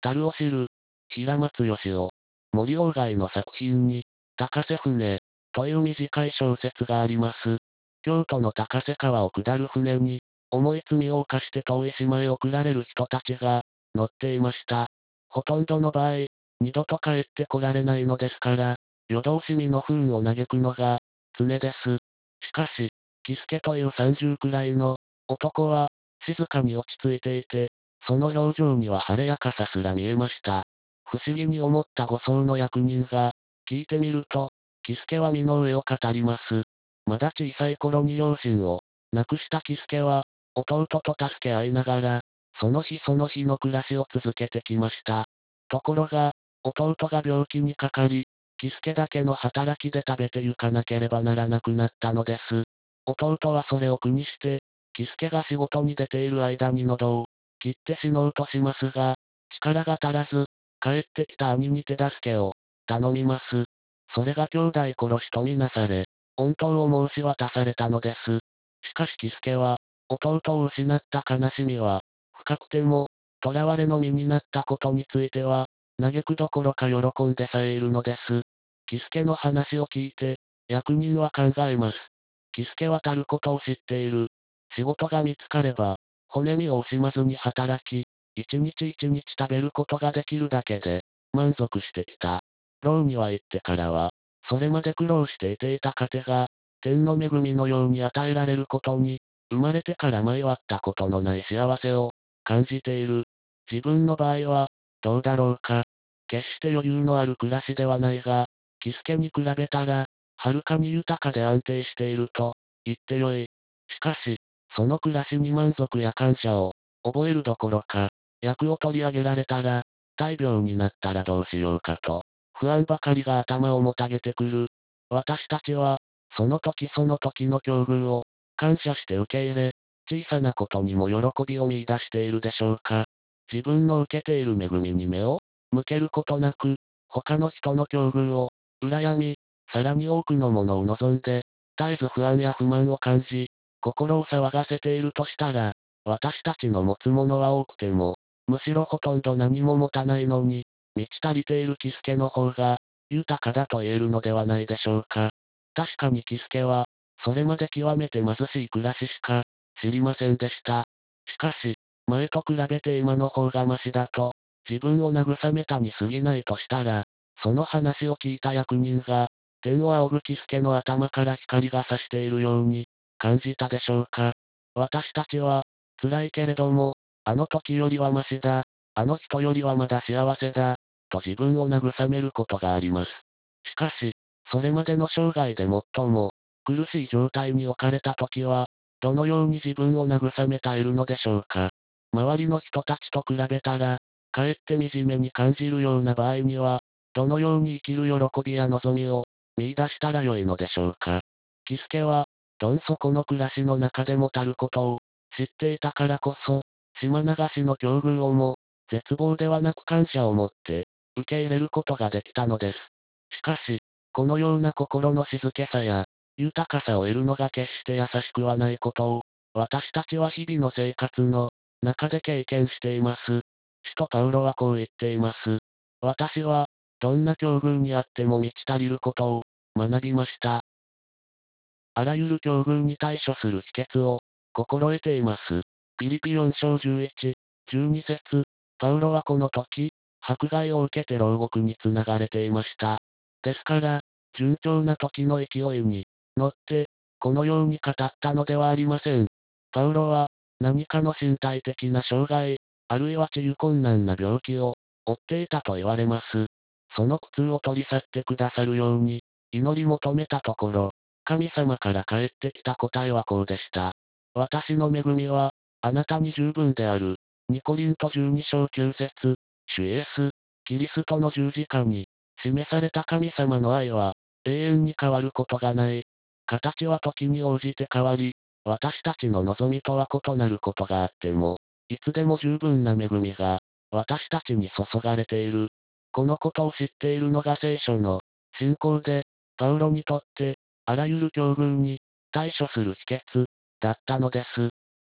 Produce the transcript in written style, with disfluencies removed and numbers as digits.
樽を知る、平松義夫、森鴎外の作品に、高瀬舟、という短い小説があります。京都の高瀬川を下る船に、重い罪を犯して遠い島へ送られる人たちが、乗っていました。ほとんどの場合、二度と帰ってこられないのですから、夜通し身の不運を嘆くのが、常です。しかし、喜助という30くらいの男は、静かに落ち着いていて、その表情には晴れやかさすら見えました。不思議に思った護送の役人が、聞いてみると、喜助は身の上を語ります。まだ小さい頃に両親を亡くした喜助は、弟と助け合いながら、その日その日の暮らしを続けてきました。ところが、弟が病気にかかり、喜助だけの働きで食べてゆかなければならなくなったのです。弟はそれを苦にして、喜助が仕事に出ている間に喉を切って死のうとしますが、力が足らず、帰ってきた兄に手助けを頼みます。それが兄弟殺しとみなされ、恩答を申し渡されたのです。しかし喜助は、弟を失った悲しみは、深くても、囚われの身になったことについては、嘆くどころか喜んでさえいるのです。喜助の話を聞いて、役人は考えます。喜助はたることを知っている。仕事が見つかれば、骨身を惜しまずに働き、一日一日食べることができるだけで、満足してきた。牢には行ってからは、それまで苦労して得ていた糧が、天の恵みのように与えられることに、生まれてから舞い割ったことのない幸せを感じている。自分の場合は、どうだろうか。決して余裕のある暮らしではないが、喜助に比べたら、はるかに豊かで安定していると言ってよい。しかし、その暮らしに満足や感謝を覚えるどころか、役を取り上げられたら、大病になったらどうしようかと、不安ばかりが頭をもたげてくる。私たちは、その時その時の境遇を、感謝して受け入れ、小さなことにも喜びを見出しているでしょうか。自分の受けている恵みに目を向けることなく、他の人の境遇を、羨み、さらに多くのものを望んで、絶えず不安や不満を感じ、心を騒がせているとしたら、私たちの持つものは多くても、むしろほとんど何も持たないのに、満ち足りている喜助の方が、豊かだと言えるのではないでしょうか。確かに喜助は、それまで極めて貧しい暮らししか、知りませんでした。しかし、前と比べて今の方がマシだと、自分を慰めたに過ぎないとしたら、その話を聞いた役人が、天を仰ぐ喜助の頭から光が差しているように、感じたでしょうか。私たちは、辛いけれども、あの時よりはマシだ、あの人よりはまだ幸せだ、と自分を慰めることがあります。しかし、それまでの生涯で最も苦しい状態に置かれた時は、どのように自分を慰めたえるのでしょうか。周りの人たちと比べたら、かえって惨めに感じるような場合には、どのように生きる喜びや望みを見出したらよいのでしょうか。喜助は、どん底の暮らしの中でもたることを知っていたからこそ、島流しの境遇をも、絶望ではなく感謝を持って、受け入れることができたのです。しかし、このような心の静けさや、豊かさを得るのが決して優しくはないことを、私たちは日々の生活の中で経験しています。使徒パウロはこう言っています。私は、どんな境遇にあっても満ち足りることを学びました。あらゆる境遇に対処する秘訣を心得ています。ピリピ4章11、12節。パウロはこの時、迫害を受けて牢獄に繋がれていました。ですから、順調な時の勢いに乗って、このように語ったのではありません。パウロは、何かの身体的な障害、あるいは治癒困難な病気を負っていたと言われます。その苦痛を取り去ってくださるように、祈り求めたところ、神様から返ってきた答えはこうでした。私の恵みは、あなたに十分である。ニコリント12章9節。主イエス、キリストの十字架に、示された神様の愛は、永遠に変わることがない。形は時に応じて変わり、私たちの望みとは異なることがあっても、いつでも十分な恵みが、私たちに注がれている。このことを知っているのが聖書の信仰で、パウロにとって、あらゆる境遇に対処する秘訣だったのです。